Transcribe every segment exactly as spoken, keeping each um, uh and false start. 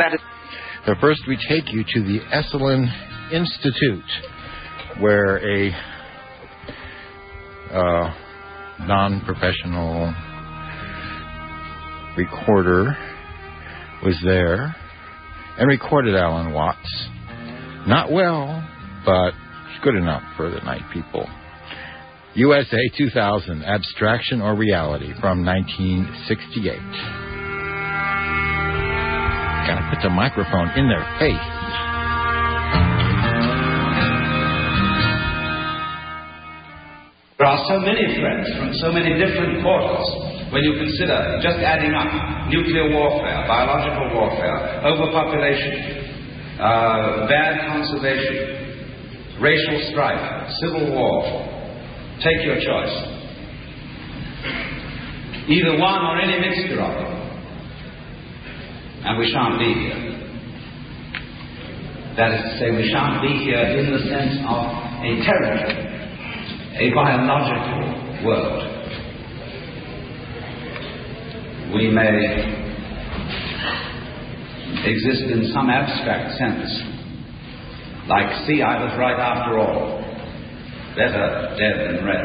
That is... But first we take you to the Esalen Institute, where a uh, non-professional recorder was there and recorded Alan Watts. Not well, but it's good enough for the night people. U S A two thousand, Abstraction or Reality, from nineteen sixty-eight. Gotta put the microphone in their face. There are so many threats from so many different quarters when you consider, just adding up, nuclear warfare, biological warfare, overpopulation, uh, bad conservation, racial strife, civil war. Take your choice. Either one or any mixture of them. And we shan't be here. That is to say, we shan't be here in the sense of a territory, a biological world. We may exist in some abstract sense, like, see, I was right after all. Better dead than red.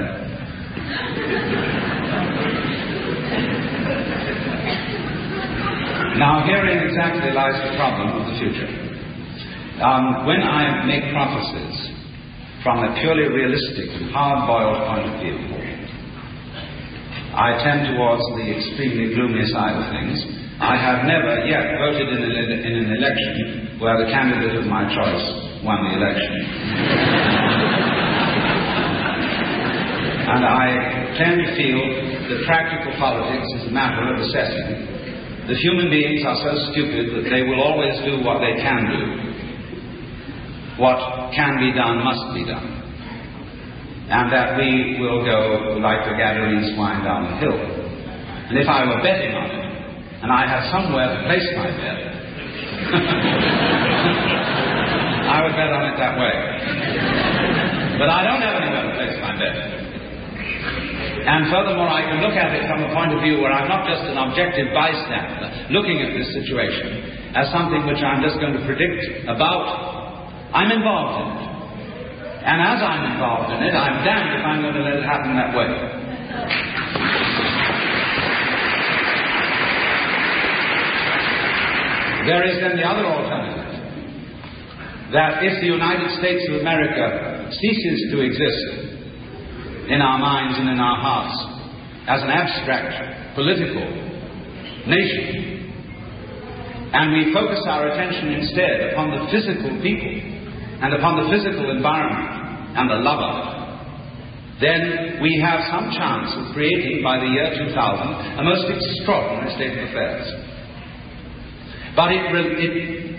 Now, herein exactly lies the problem of the future. Um, when I make prophecies from a purely realistic and hard-boiled point of view, I tend towards the extremely gloomy side of things. I have never yet voted in, a, in an election where the candidate of my choice won the election. And I tend to feel that practical politics is a matter of assessing that human beings are so stupid that they will always do what they can do. What can be done must be done. And that we will go like the Gadarene swine down the hill. And if I were betting on it, and I had somewhere to place my bet, I would bet on it that way. But I don't have anywhere to place my bet. And furthermore, I can look at it from a point of view where I'm not just an objective bystander looking at this situation as something which I'm just going to predict about. I'm involved in it. And as I'm involved in it, I'm damned if I'm going to let it happen that way. There is then the other alternative, that if the United States of America ceases to exist in our minds and in our hearts as an abstract political nation, and we focus our attention instead upon the physical people and upon the physical environment and the love of it, then we have some chance of creating by the year two thousand a most extraordinary state of affairs. But it, it,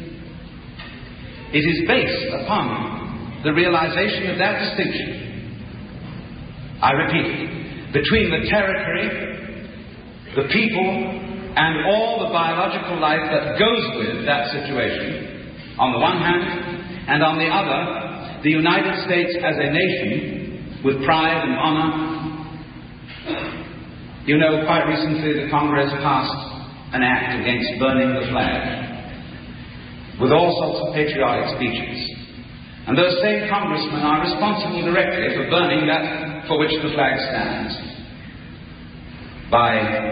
it is based upon the realization of that distinction, I repeat it, between the territory, the people, and all the biological life that goes with that situation, on the one hand, and on the other, the United States as a nation with pride and honor. You know, quite recently the Congress passed an act against burning the flag, with all sorts of patriotic speeches. And those same congressmen are responsible directly for burning that for which the flag stands, by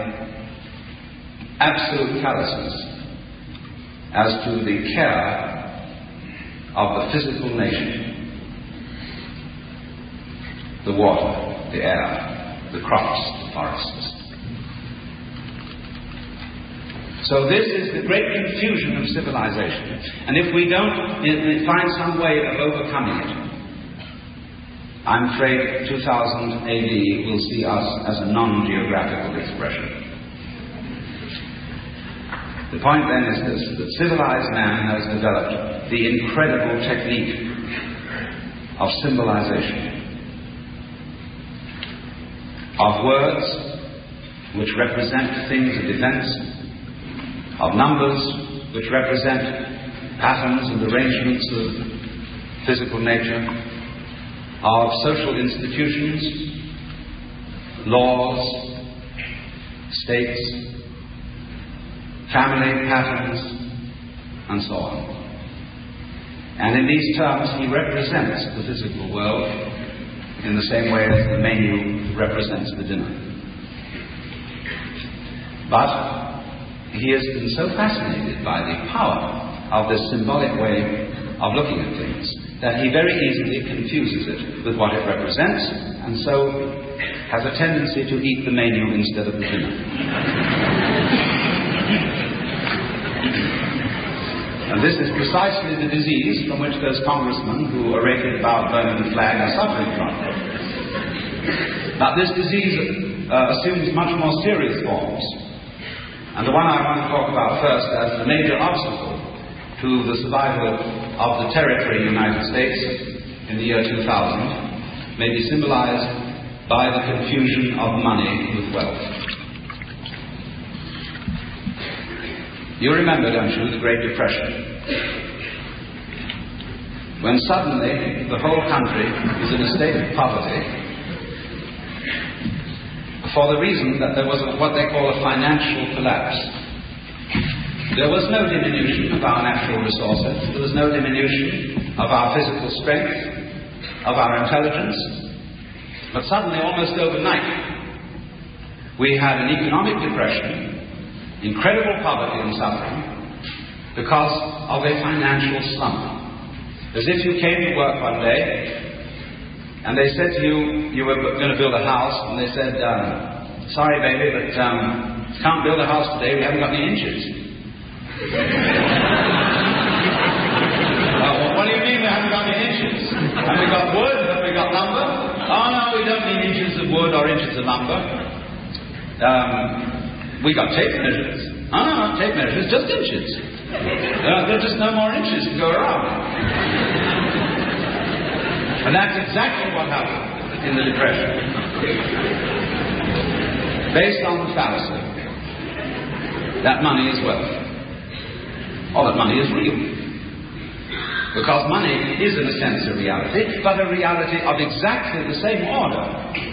absolute callousness as to the care of the physical nation, the water, the air, the crops, the forests. So this is the great confusion of civilization. And if we don't find some way of overcoming it, I'm afraid two thousand A D will see us as a non-geographical expression. The point then is this, that civilized man has developed the incredible technique of symbolization, of words which represent things of events, of numbers which represent patterns and arrangements of physical nature, of social institutions, laws, states, family patterns, and so on. And in these terms, he represents the physical world in the same way as the menu represents the dinner. But he has been so fascinated by the power of this symbolic way of looking at things that he very easily confuses it with what it represents, and so has a tendency to eat the menu instead of the dinner. And this is precisely the disease from which those congressmen who orated about burning the flag are suffering from. But this disease uh, assumes much more serious forms. And the one I want to talk about first as the major obstacle to the survival of the territory United States in the year two thousand may be symbolized by the confusion of money with wealth. You remember, don't you, the Great Depression, when suddenly the whole country was in a state of poverty for the reason that there was a, what they call a financial collapse. There was no diminution of our natural resources. There was no diminution of our physical strength, of our intelligence. But suddenly, almost overnight, we had an economic depression, incredible poverty and suffering, because of a financial slump. As if you came to work one day, and they said to you, you were going to build a house, and they said, uh, sorry baby, but um, can't build a house today, we haven't got any inches. uh, well, what do you mean we haven't got any inches? Have we got wood? Have we got lumber? Oh no, we don't need inches of wood or inches of lumber. Um, we got tape measures. Oh no, not tape measures, just inches. Uh, there's just no more inches to go around. And that's exactly what happened in the Depression. Based on the fallacy that money is wealth, or that money is real. Because money is, in a sense, a reality, but a reality of exactly the same order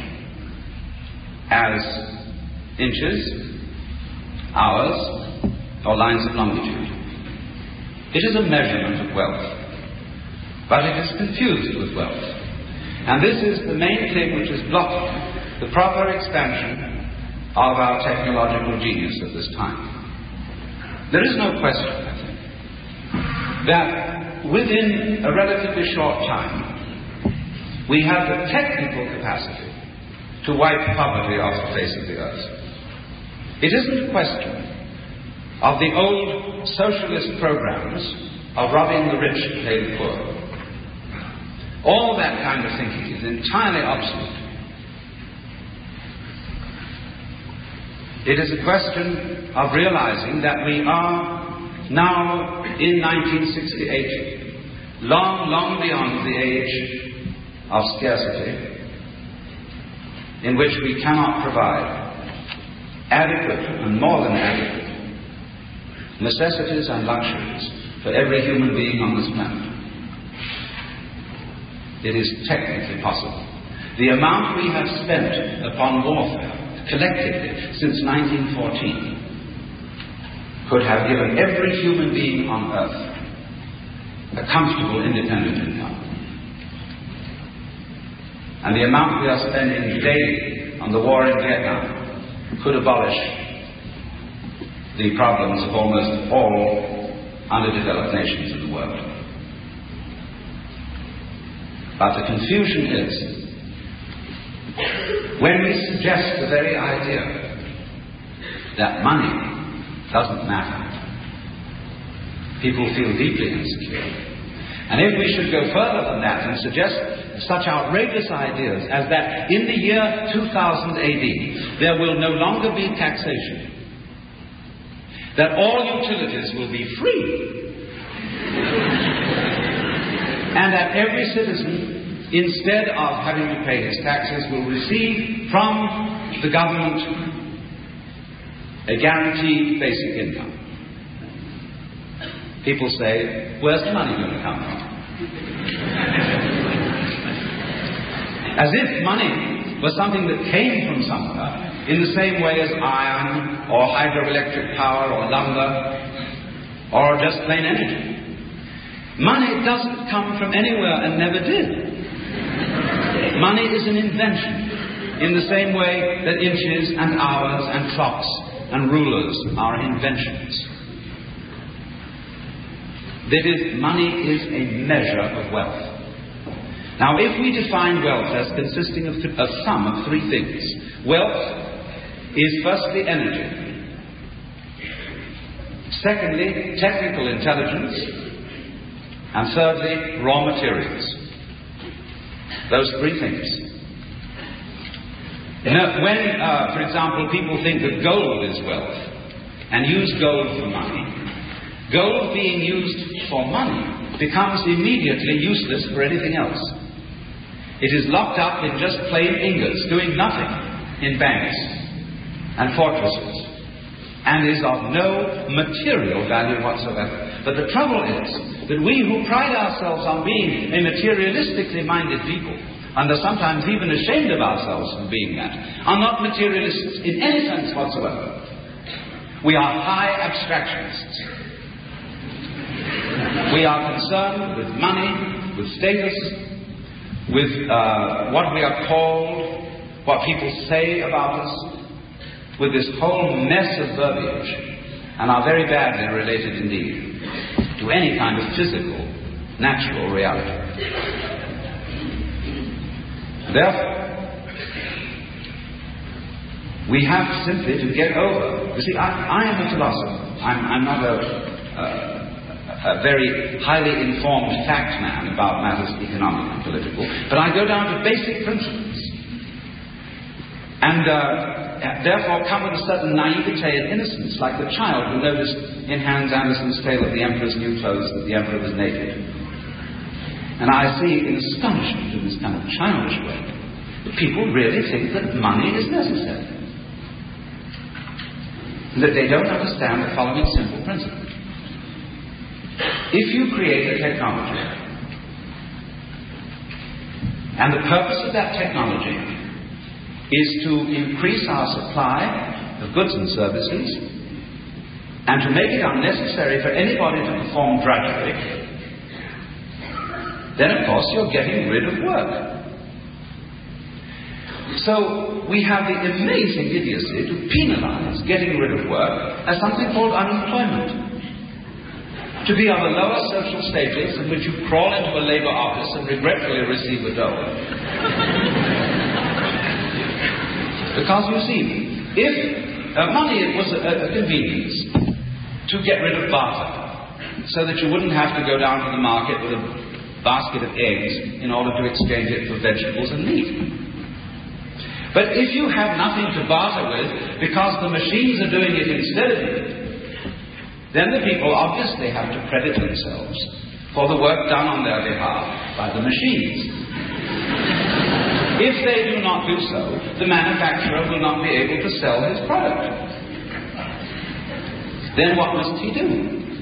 as inches, hours, or lines of longitude. It is a measurement of wealth. But it is confused with wealth. And this is the main thing which is blocking the proper expansion of our technological genius at this time. There is no question, I think, that within a relatively short time, we have the technical capacity to wipe poverty off the face of the earth. It isn't a question of the old socialist programs of robbing the rich to pay the poor. All that kind of thinking is entirely obsolete. It is a question of realizing that we are now in nineteen sixty-eight, long, long beyond the age of scarcity, in which we cannot provide adequate and more than adequate necessities and luxuries for every human being on this planet. It is technically possible. The amount we have spent upon warfare, collectively, since nineteen fourteen, could have given every human being on earth a comfortable, independent income. And the amount we are spending daily on the war in Vietnam could abolish the problems of almost all underdeveloped nations in the world. But the confusion is, when we suggest the very idea that money doesn't matter, people feel deeply insecure. And if we should go further than that and suggest such outrageous ideas as that in the year two thousand A D there will no longer be taxation, that all utilities will be free, and that every citizen, instead of having to pay his taxes, will receive from the government a guaranteed basic income. People say, where's the money going to come from? As if money was something that came from somewhere, in the same way as iron or hydroelectric power or lumber or just plain energy. Money doesn't come from anywhere and never did. Money is an invention in the same way that inches and hours and clocks and rulers are inventions. That is, money is a measure of wealth. Now, if we define wealth as consisting of th- a sum of three things, wealth is firstly energy, secondly technical intelligence, and thirdly raw materials. Those three things. Now, when, uh, for example, people think that gold is wealth and use gold for money, gold being used for money becomes immediately useless for anything else. It is locked up in just plain ingots, doing nothing in banks and fortresses, and is of no material value whatsoever. But the trouble is that we who pride ourselves on being a materialistically minded people, and are sometimes even ashamed of ourselves for being that, are not materialists in any sense whatsoever. We are high abstractionists. We are concerned with money, with status, with uh, what we are called, what people say about us, with this whole mess of verbiage, and are very badly related indeed to any kind of physical, natural reality. Therefore, we have simply to get over. You see, I, I am a philosopher. I'm, I'm not a, a, a very highly informed fact man about matters economic and political, but I go down to basic principles. And uh, therefore come with a certain naivete and innocence, like the child who noticed in Hans Andersen's tale of the Emperor's New Clothes that the Emperor was naked. And I see in astonishment in this kind of childish way that people really think that money is necessary. That they don't understand the following simple principle. If you create a technology, and the purpose of that technology is to increase our supply of goods and services, and to make it unnecessary for anybody to perform drudgery, then of course you're getting rid of work. So we have the amazing idiocy to penalize getting rid of work as something called unemployment. To be of a lower social status in which you crawl into a labor office and regretfully receive a dole. Because you see, if uh, money was a, a convenience to get rid of barter, so that you wouldn't have to go down to the market with a basket of eggs in order to exchange it for vegetables and meat. But if you have nothing to barter with because the machines are doing it instead of you, then the people obviously have to credit themselves for the work done on their behalf by the machines. If they do not do so, the manufacturer will not be able to sell his product. Then what must he do?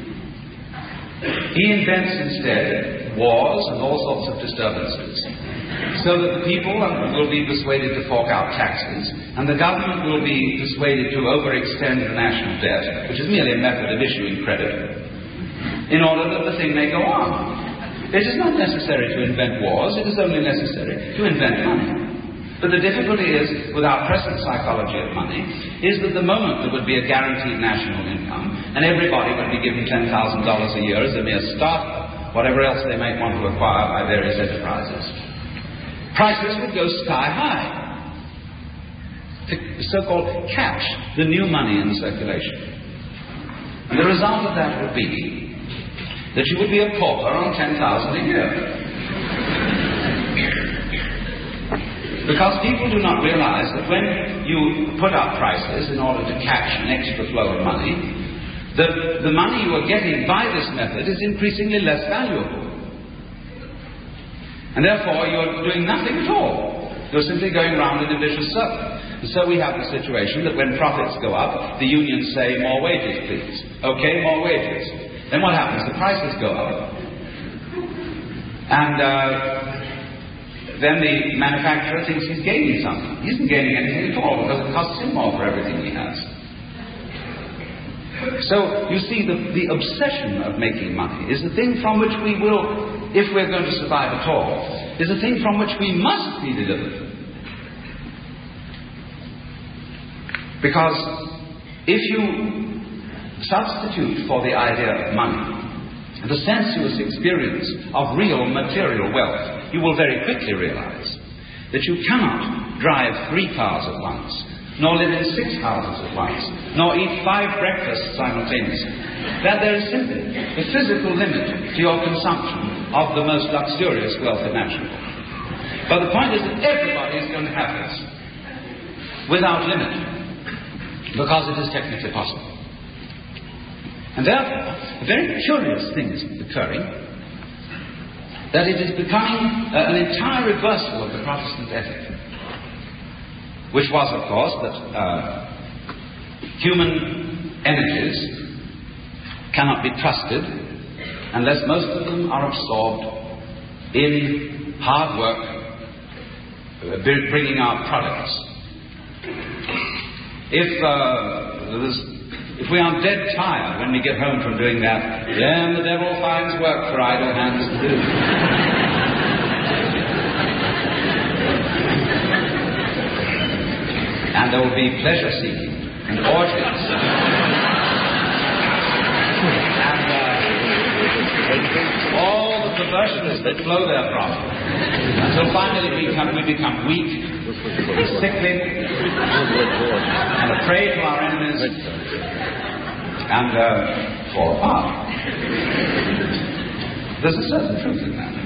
He invents instead wars and all sorts of disturbances, so that the people will be persuaded to fork out taxes, and the government will be persuaded to overextend the national debt, which is merely a method of issuing credit, in order that the thing may go on. It is not necessary to invent wars, it is only necessary to invent money. But the difficulty is, with our present psychology of money, is that the moment there would be a guaranteed national income, and everybody would be given ten thousand dollars a year as a mere start, whatever else they might want to acquire by various enterprises, prices would go sky high. The so-called catch the new money in circulation. And the result of that would be that you would be a pauper on ten thousand a year. Because people do not realize that when you put up prices in order to catch an extra flow of money, that the money you are getting by this method is increasingly less valuable. And therefore you're doing nothing at all. You're simply going round in a vicious circle. And so we have the situation that when profits go up, the unions say, more wages, please. Okay, more wages. Then what happens? The prices go up. And uh, then the manufacturer thinks he's gaining something. He isn't gaining anything at all because it costs him more for everything he has. So, you see, the, the obsession of making money is the thing from which we will, if we're going to survive at all, is the thing from which we must be delivered. Because if you substitute for the idea of money the sensuous experience of real material wealth, you will very quickly realize that you cannot drive three cars at once, nor live in six houses at once, nor eat five breakfasts simultaneously. That there is simply a physical limit to your consumption of the most luxurious wealth imaginable. But the point is that everybody is going to have this without limit, because it is technically possible. And therefore, a very curious thing is occurring, that it is becoming uh, an entire reversal of the Protestant ethic, which was, of course, that uh, human energies cannot be trusted unless most of them are absorbed in hard work, uh, bringing out products. If uh, there's If we are dead tired when we get home from doing that, then the devil finds work for idle hands to do. And there will be pleasure seeking and orgies. and uh, all the perversions that flow therefrom. Until finally we become, we become weak, sickly, and a prey to our enemies. And uh, fall apart. There's a certain truth in that.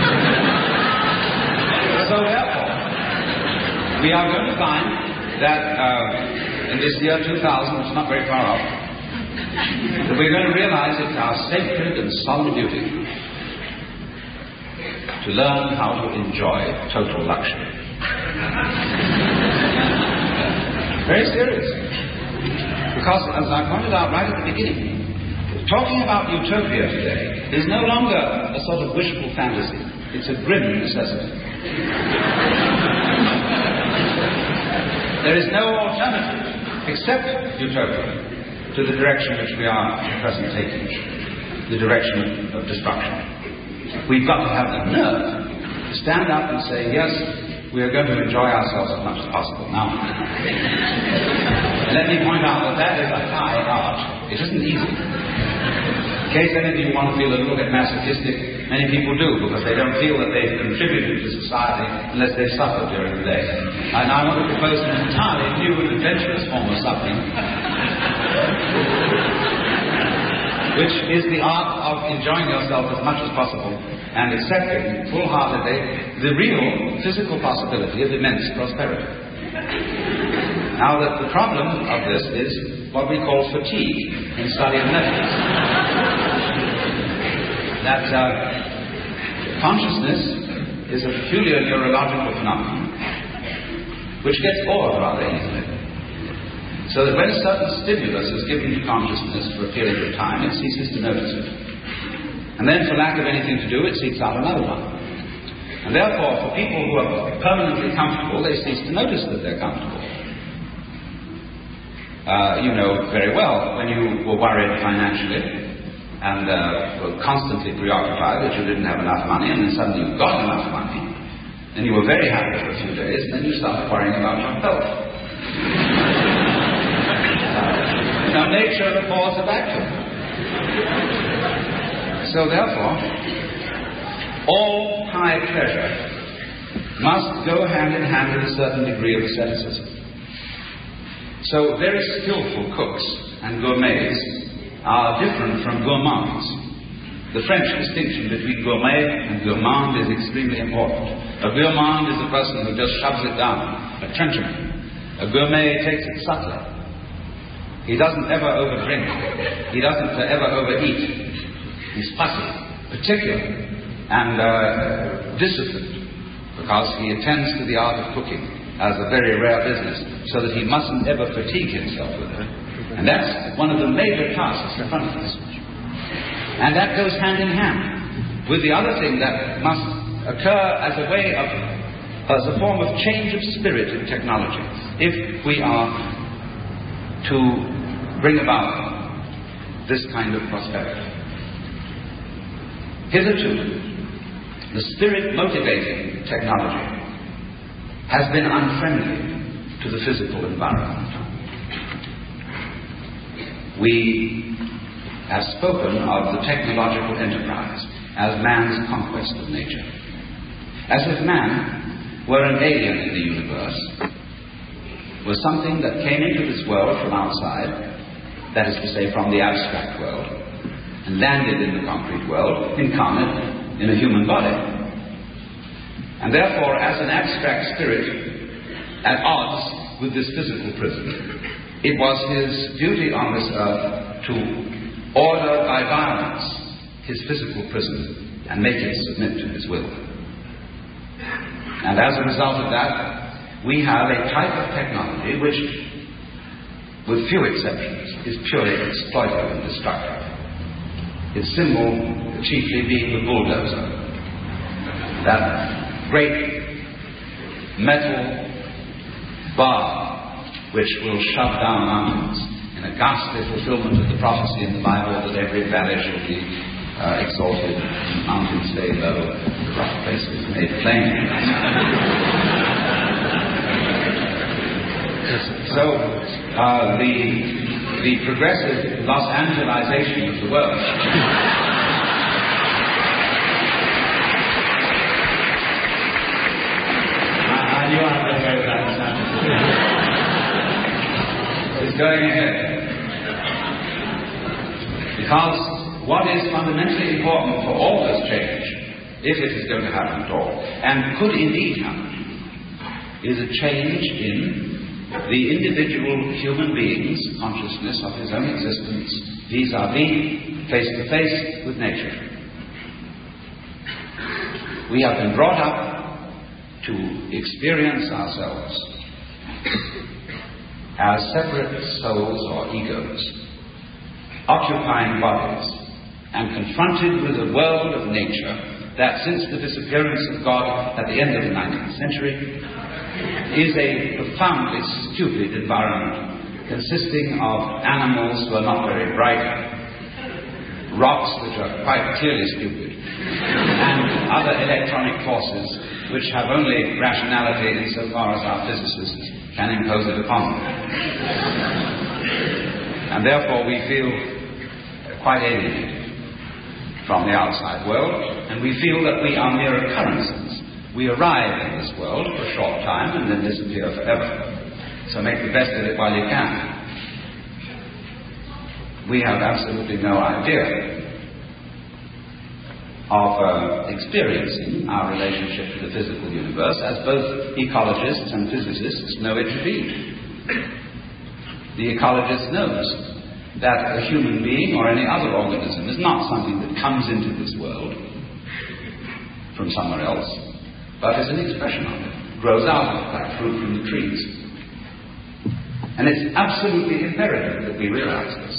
So therefore, we are going to find that uh, in this year two thousand, which is not very far off, that we're going to realize it's our sacred and solemn duty to learn how to enjoy total luxury. Very serious. Because, as I pointed out right at the beginning, talking about utopia today is no longer a sort of wishful fantasy. It's a grim necessity. There is no alternative except utopia to the direction which we are at present taking, the direction of, of destruction. We've got to have the nerve to stand up and say, yes, we are going to enjoy ourselves as much as possible now. Let me point out that that is a high art. It isn't easy. In case any of you want to feel a little bit masochistic, many people do, because they don't feel that they've contributed to society unless they've suffered during the day. And I want to propose an entirely new and adventurous form of suffering, which is the art of enjoying yourself as much as possible and accepting full-heartedly the real physical possibility of immense prosperity. Now, that the problem of this is what we call fatigue in study of methods. That uh, consciousness is a peculiar neurological phenomenon which gets bored rather easily. So that when a certain stimulus is given to consciousness for a period of time, it ceases to notice it. And then, for lack of anything to do, it seeks out another one. And therefore, for people who are permanently comfortable, they cease to notice that they're comfortable. Uh, you know very well, when you were worried financially and uh, were constantly preoccupied that you didn't have enough money, and then suddenly you got enough money, and you were very happy for a few days, and then you started worrying about your health. Now, nature affords a vacuum. So, therefore, all high pleasure must go hand in hand with a certain degree of asceticism. So, very skillful cooks and gourmets are different from gourmands. The French distinction between gourmet and gourmand is extremely important. A gourmand is a person who just shoves it down, a trenchman. A gourmet takes it subtly. He doesn't ever overdrink. He doesn't uh, ever overeat. He's fussy, particular, and uh, disciplined, because he attends to the art of cooking as a very rare business, so that he mustn't ever fatigue himself with it. And that's one of the major tasks in front of us. And that goes hand in hand with the other thing that must occur as a way of, as a form of change of spirit in technology. If we are to bring about this kind of prosperity. Hitherto, the spirit-motivating technology has been unfriendly to the physical environment. We have spoken of the technological enterprise as man's conquest of nature, as if man were an alien in the universe, was something that came into this world from outside, that is to say, from the abstract world, and landed in the concrete world, incarnate in a human body. And therefore, as an abstract spirit at odds with this physical prison, it was his duty on this earth to order by violence his physical prison and make it submit to his will. And as a result of that, we have a type of technology which, with few exceptions, is purely exploitative and destructive. Its symbol chiefly being the bulldozer, that great metal bar which will shove down mountains in a ghastly fulfillment of the prophecy in the Bible that every valley shall be uh, exalted and mountains stay low, the rough places made plain. So uh, the the progressive Los Angelization of the world I knew I was going to go with that is going ahead. Because what is fundamentally important for all this change, if it is going to happen at all, and could indeed happen, is a change in the individual human being's consciousness of his own existence vis-a-vis, face-to-face with nature. We have been brought up to experience ourselves as separate souls or egos, occupying bodies, and confronted with a world of nature that, since the disappearance of God at the end of the nineteenth century, is a profoundly stupid environment consisting of animals who are not very bright, rocks which are quite clearly stupid, and other electronic forces which have only rationality insofar as our physicists can impose it upon them. And therefore we feel quite alienated from the outside world, and we feel that we are mere occurrences. We arrive in this world for a short time and then disappear forever. So make the best of it while you can. We have absolutely no idea of uh, experiencing our relationship to the physical universe, as both ecologists and physicists know it to be. The ecologist knows that a human being or any other organism is not something that comes into this world from somewhere else, but is an expression of it, grows out of it like fruit from the trees. And it's absolutely imperative that we realize this.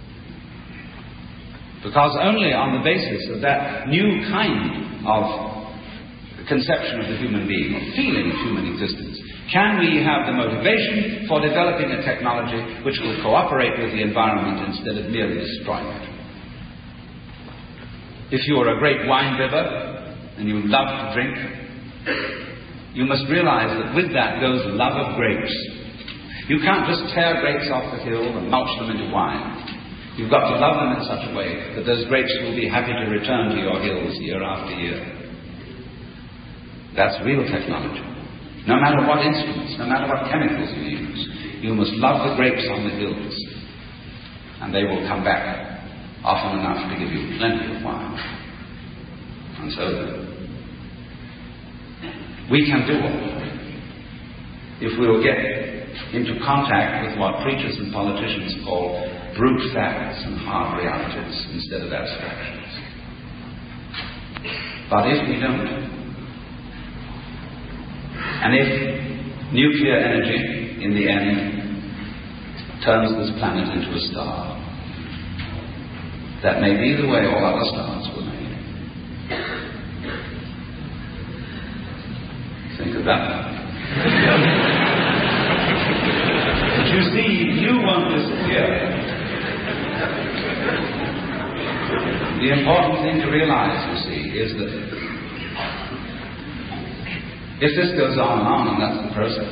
Because only on the basis of that new kind of conception of the human being, or feeling of human existence, can we have the motivation for developing a technology which will cooperate with the environment instead of merely destroying it. If you are a great wine bibber and you love to drink, you must realize that with that goes love of grapes. You can't just tear grapes off the hill and mulch them into wine. You've got to love them in such a way that those grapes will be happy to return to your hills year after year. That's real technology. No matter what instruments, no matter what chemicals you use, you must love the grapes on the hills, and they will come back often enough to give you plenty of wine. And so we can do all that if we will get into contact with what preachers and politicians call brute facts and hard realities instead of abstractions. But if we don't, and if nuclear energy in the end turns this planet into a star, that may be the way all other stars were made. Think of that. But you see, you won't disappear. important thing to realize, you see, is that if this goes on and on, and that's the process,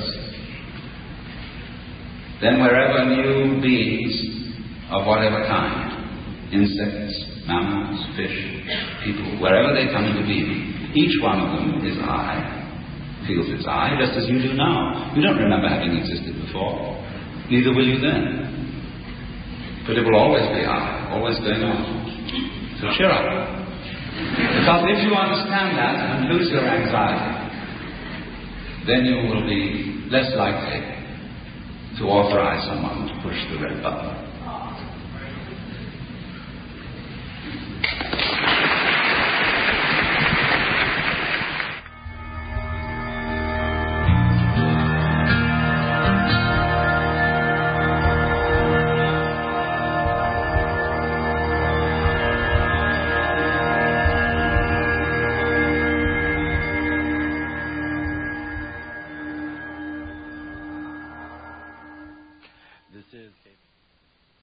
then wherever new beings of whatever kind, insects, mammals, fish, people, wherever they come into being, each one of them is I, feels its I, just as you do now. You don't remember having existed before. Neither will you then. But it will always be I, always going on. So cheer up. Because if you understand that and lose your anxiety, then you will be less likely to authorize someone to push the red button.